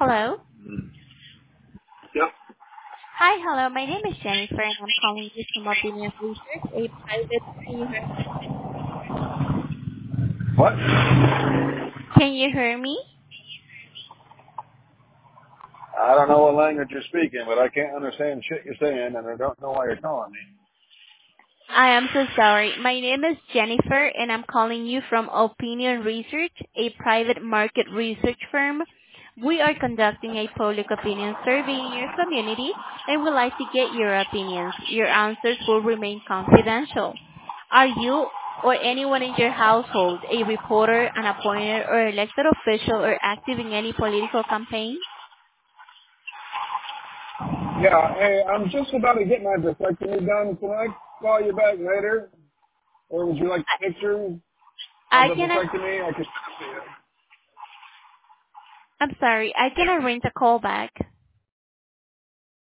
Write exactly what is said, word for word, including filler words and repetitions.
Hello. Yep. Hi, hello. My name is Jennifer, and I'm calling you from Opinion Research, a private. Can you hear, What? can you hear me? I don't know what language you're speaking, but I can't understand shit you're saying, and I don't know why you're calling me. I am so sorry. My name is Jennifer, and I'm calling you from Opinion Research, a private market research firm. We are conducting a public opinion survey in your community, and would like to get your opinions. Your answers will remain confidential. Are you or anyone in your household a reporter, an appointed or elected official, or active in any political campaign? Yeah, hey, I'm just about to get my vasectomy done. Can I call you back later? Or would you like pictures of I the can, vasectomy? I can see you. I'm sorry, I can arrange a call back.